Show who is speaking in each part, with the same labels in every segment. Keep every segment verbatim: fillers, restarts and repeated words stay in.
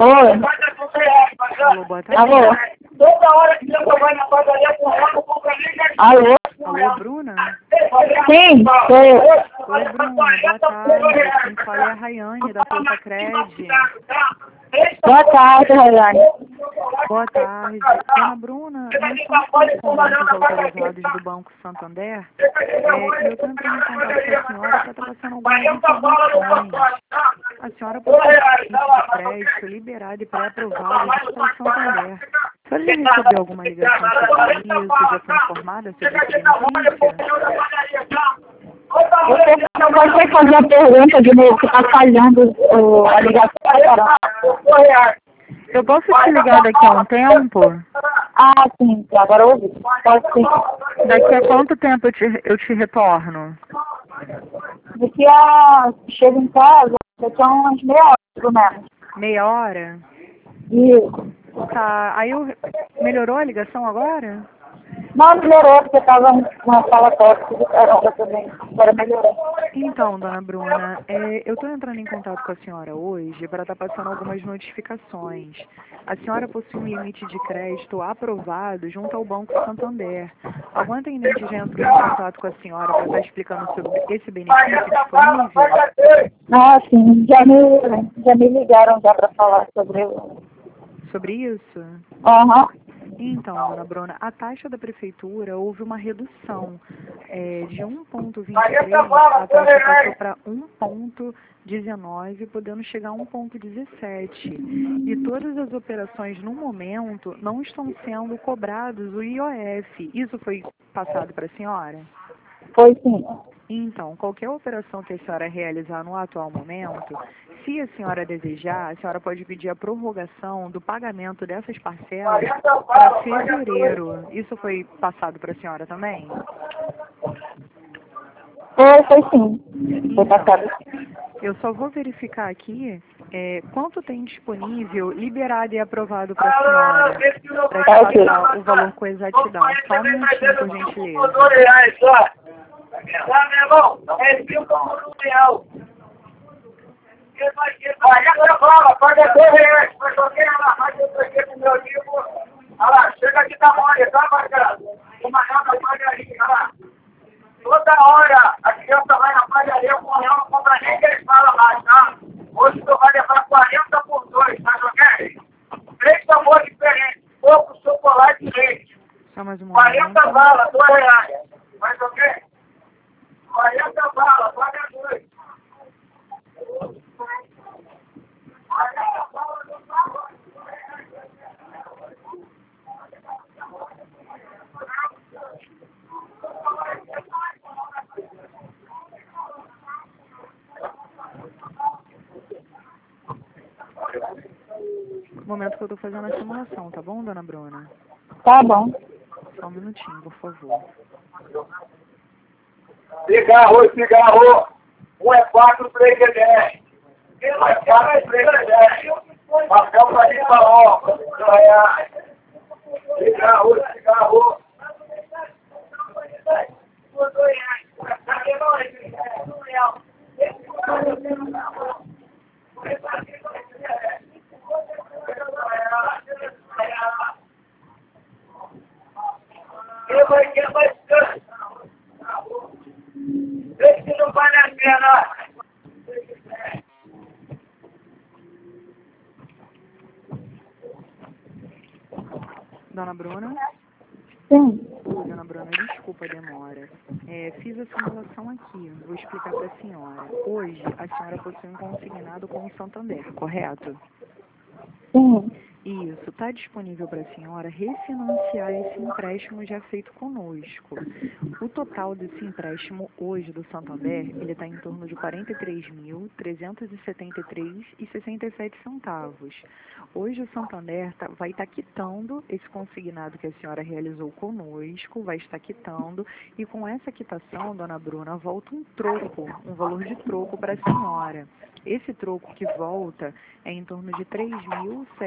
Speaker 1: Oi.
Speaker 2: Alô, boa tarde.
Speaker 1: Alô. Toda hora que eu vou na padaria com ela, eu compro Alô?
Speaker 2: Alô, Bruna?
Speaker 1: Sim, sou eu.
Speaker 2: Oi, Bruna, boa tarde. Quem fala é a Rayane, da Força Cred.
Speaker 1: Boa tarde, Rayane.
Speaker 2: Boa tarde. Dona Bruna, nós somos correspondentes autorizados do Banco Santander é, e eu estou entrando em contato com a senhora para estar passando algumas informações. A senhora possui limite de crédito liberado e pré-aprovado junto ao Santander. A senhora já recebeu alguma ligação sobre isso? Já foi informada sobre esse benefício?
Speaker 1: Você pode fazer a pergunta de novo, que está falhando o, a ligação?
Speaker 2: Eu posso te ligar daqui a um tempo?
Speaker 1: Ah, sim, agora eu ouvi. Pode sim.
Speaker 2: Daqui a quanto tempo eu te, eu te retorno?
Speaker 1: Daqui a... Chego em casa, daqui a umas meia hora, pelo menos.
Speaker 2: Meia hora?
Speaker 1: Isso.
Speaker 2: Tá. Aí eu... Melhorou a ligação agora?
Speaker 1: Não, melhorou, porque estava numa sala tóxica do caramba também. Agora melhorou.
Speaker 2: Então, dona Bruna, é, eu estou entrando em contato com a senhora hoje para estar passando algumas notificações. A senhora possui um limite de crédito aprovado junto ao Banco Santander. Algum atendente já entrou em contato com a senhora para estar explicando sobre esse benefício disponível?
Speaker 1: Ah, sim, já me, já me ligaram já para falar sobre o...
Speaker 2: Sobre isso?
Speaker 1: Aham.
Speaker 2: Então, dona Bruna, a taxa da prefeitura houve uma redução é, de um vírgula vinte e três, a taxa passou para um vírgula dezenove, podendo chegar a um vírgula dezessete. E todas as operações, no momento, não estão sendo cobrados o I O F. Isso foi passado para a senhora?
Speaker 1: Foi sim.
Speaker 2: Então, qualquer operação que a senhora realizar no atual momento, se a senhora desejar, a senhora pode pedir a prorrogação do pagamento dessas parcelas para fevereiro. Isso foi passado para a senhora também?
Speaker 1: Foi, foi sim. Foi
Speaker 2: Então,
Speaker 1: passado sim.
Speaker 2: eu só vou verificar aqui é, quanto tem disponível, liberado e aprovado para a senhora, para te passar o valor com exatidão. Só um minutinho, por gentileza.
Speaker 1: Lá, meu irmão, é mil como um real. Olha, agora fala, paga dois reais, mas eu quero lá, mas eu tô aqui com meu amigo. Olha lá, chega aqui da mãe, tá, Marcelo? O maior da padaria, olha lá. Toda hora a criança vai na padaria, o correio não compra nem que eles falam mais, tá? Hoje tu vai levar quarenta por dois, tá, ok? Três sabores diferentes, pouco chocolate e leite.
Speaker 2: Só mais um
Speaker 1: quarenta
Speaker 2: momento.
Speaker 1: balas, dois reais. Mas ok? quarenta balas, paga dois.
Speaker 2: No momento que eu estou fazendo a simulação, tá bom, dona Bruna?
Speaker 1: Tá bom.
Speaker 2: Só um minutinho, por favor.
Speaker 1: Cigarro, cigarro. Um é quatro, três é dez. Um é quatro, três é dez. Papel para limpar óculos. Cigarro, cigarro. Esse não vale a pena.
Speaker 2: Dona Bruna?
Speaker 1: Sim.
Speaker 2: Oi, dona Bruna, desculpa a demora. É, fiz a simulação aqui, vou explicar para a senhora. Hoje, a senhora possui um consignado com o Santander, correto?
Speaker 1: Sim.
Speaker 2: Isso, está disponível para a senhora refinanciar esse empréstimo já feito conosco. O total desse empréstimo hoje do Santander, ele está em torno de quarenta e três mil, trezentos e setenta e três reais e sessenta e sete centavos. Hoje o Santander tá, vai estar tá quitando esse consignado que a senhora realizou conosco, vai estar quitando, e com essa quitação, dona Bruna, volta um troco, um valor de troco para a senhora. Esse troco que volta é em torno de três mil setecentos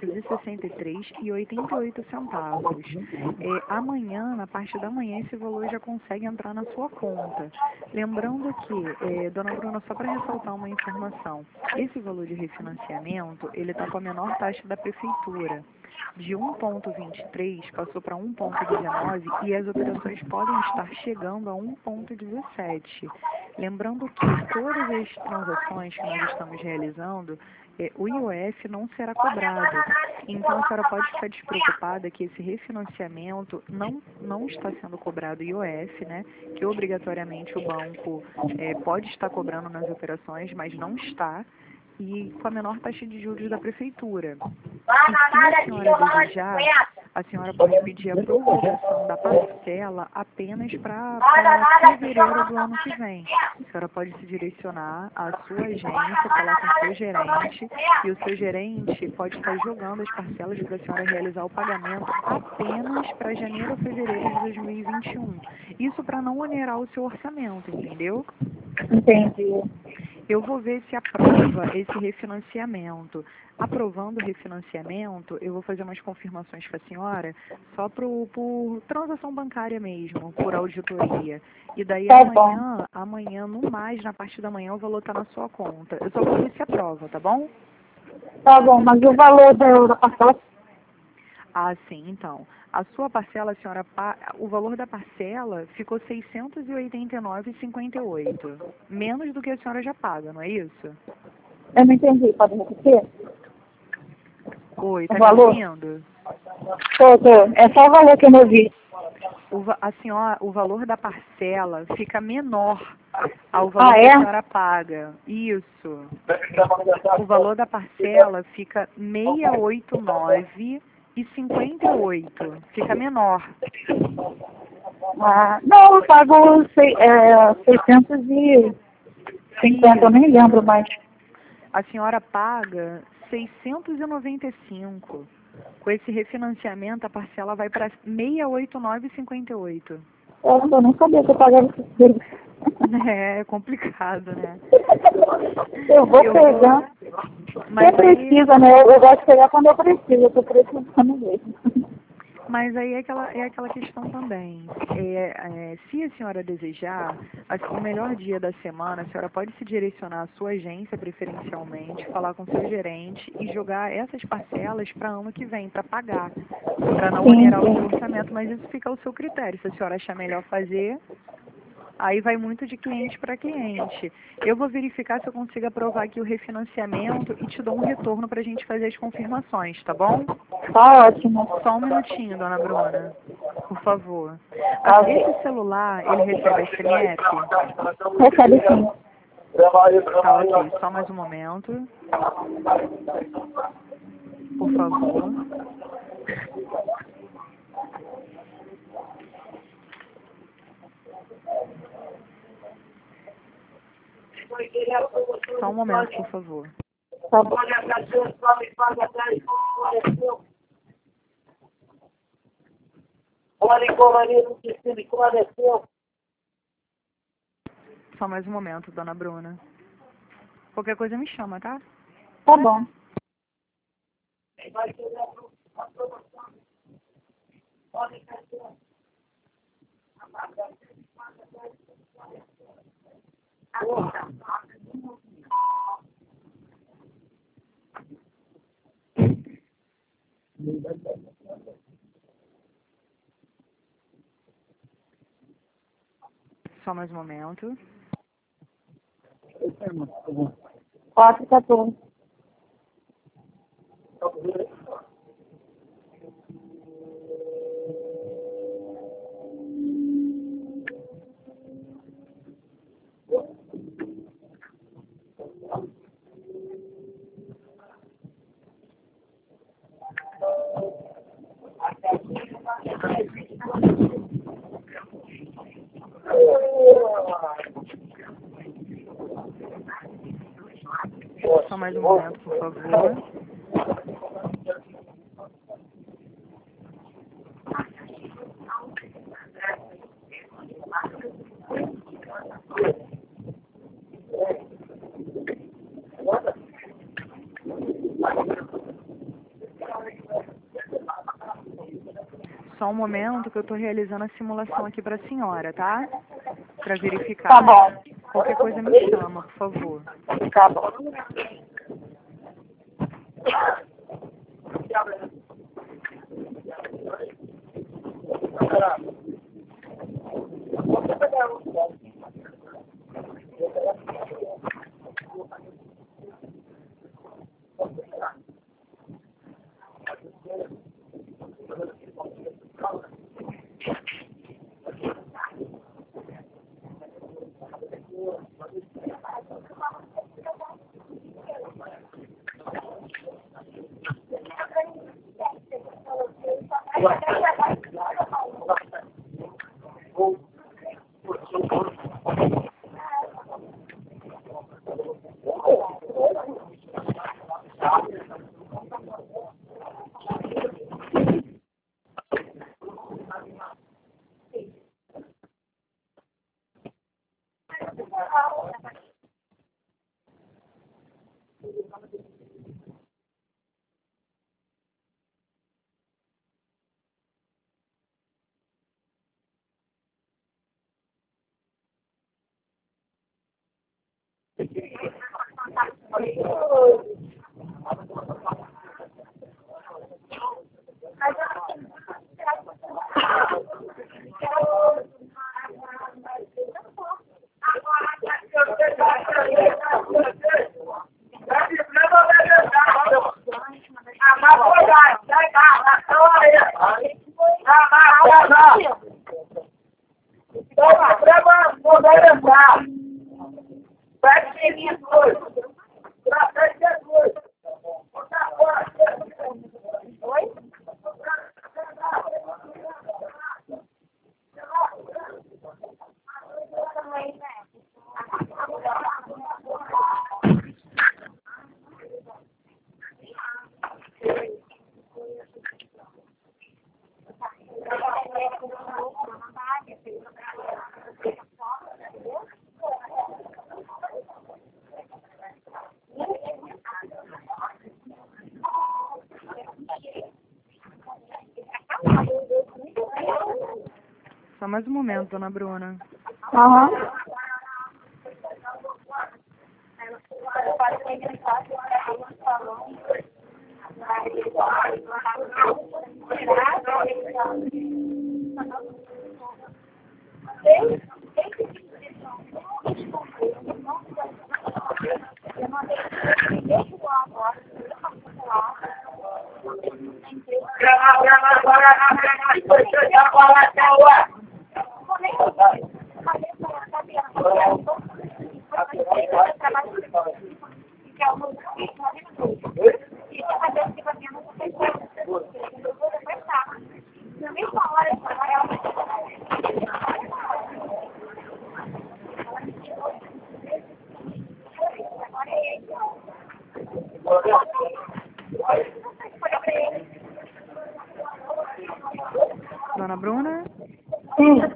Speaker 2: trezentos e sessenta e três reais e oitenta e oito centavos. É, amanhã, na parte da manhã, esse valor já consegue entrar na sua conta. Lembrando que, é, dona Bruna, só para ressaltar uma informação, esse valor de refinanciamento, ele está com a menor taxa da prefeitura. De um vírgula vinte e três passou para um vírgula dezenove e as operações podem estar chegando a um vírgula dezessete. Lembrando que todas as transações que nós estamos realizando, eh, o I O F não será cobrado. Então a senhora pode ficar despreocupada que esse refinanciamento não, não está sendo cobrado I O F, né? Que obrigatoriamente o banco eh, pode estar cobrando nas operações, mas não está. E com a menor taxa de juros da prefeitura. E se a senhora desejar, a senhora pode pedir a prorrogação da parcela apenas para fevereiro do ano que vem. A senhora pode se direcionar à sua agência, falar com o seu gerente, e o seu gerente pode estar jogando as parcelas para a senhora realizar o pagamento apenas para janeiro ou fevereiro de dois mil e vinte e um. Isso para não onerar o seu orçamento, entendeu?
Speaker 3: Entendi.
Speaker 2: Eu vou ver se aprova esse refinanciamento. Aprovando o refinanciamento, eu vou fazer umas confirmações com a senhora, só pro, por transação bancária mesmo, por auditoria. E daí
Speaker 3: Tá
Speaker 2: amanhã, amanhã, no mais, na parte da manhã, o valor está na sua conta. Eu só vou ver se aprova, tá bom?
Speaker 3: Tá bom, mas o valor da, da parcela...
Speaker 2: Ah, sim, então. A sua parcela, a senhora, pa- o valor da parcela ficou seiscentos e oitenta e nove reais e cinquenta e oito centavos. Menos do que a senhora já paga, não é isso?
Speaker 3: Eu não entendi, pode repetir?
Speaker 2: Oi,
Speaker 3: O
Speaker 2: tá me
Speaker 3: valor?
Speaker 2: ouvindo?
Speaker 3: Tô, tô. É só o valor que eu não vi.
Speaker 2: O, va- a senhora, o valor da parcela fica menor ao valor
Speaker 3: Ah,
Speaker 2: que
Speaker 3: é?
Speaker 2: a senhora paga. Isso. O valor da parcela fica seiscentos e oitenta e nove reais e cinquenta e oito centavos. Fica menor.
Speaker 3: Ah, não, eu pago sei, é, seiscentos e cinquenta, eu nem
Speaker 2: Isso.
Speaker 3: lembro mais.
Speaker 2: A senhora paga seiscentos e noventa e cinco. Com esse refinanciamento, a parcela vai para seiscentos e oitenta e nove reais e cinquenta e oito.
Speaker 3: Eu não- eu nem sabia que eu pagava esses serviços.
Speaker 2: É, é complicado, né?
Speaker 3: Eu vou
Speaker 2: Eu
Speaker 3: pegar.
Speaker 2: vou...
Speaker 3: Quem
Speaker 2: Mas aí,
Speaker 3: precisa, né? Eu, eu gosto de pegar quando eu preciso, eu tô precisando mesmo.
Speaker 2: mas aí é aquela, é aquela questão também. É, é, se a senhora desejar, assim, o melhor dia da semana, a senhora pode se direcionar à sua agência preferencialmente, falar com seu gerente e jogar essas parcelas para ano que vem, para pagar, para não
Speaker 3: Sim,
Speaker 2: onerar o seu
Speaker 3: sim.
Speaker 2: orçamento, mas isso fica ao seu critério. Se a senhora achar melhor fazer, aí vai muito de cliente para cliente. Eu vou verificar se eu consigo aprovar aqui o refinanciamento e te dou um retorno para a gente fazer as confirmações, tá bom?
Speaker 3: Tá ótimo.
Speaker 2: Só um minutinho, dona Bruna, por favor.
Speaker 3: Tá,
Speaker 2: Assim, esse celular, ele recebe S M S?
Speaker 3: recebe sim.
Speaker 2: Tá, ok. Só mais um momento, por favor. Só um momento, por favor.
Speaker 3: Tá bom.
Speaker 2: Só mais um momento, dona Bruna. Qualquer coisa me chama, tá?
Speaker 3: Tá bom.
Speaker 2: Só mais um momento.
Speaker 3: Quatro, quatorze.
Speaker 2: Só mais um momento, por favor. Só um momento que eu estou realizando a simulação aqui para a senhora, tá? Para verificar.
Speaker 3: Tá bom.
Speaker 2: Qualquer coisa me chama, por favor.
Speaker 3: Tá bom.
Speaker 2: Só mais um momento, dona Bruna.
Speaker 3: Aham.
Speaker 2: Dona Bruna?
Speaker 3: Sim.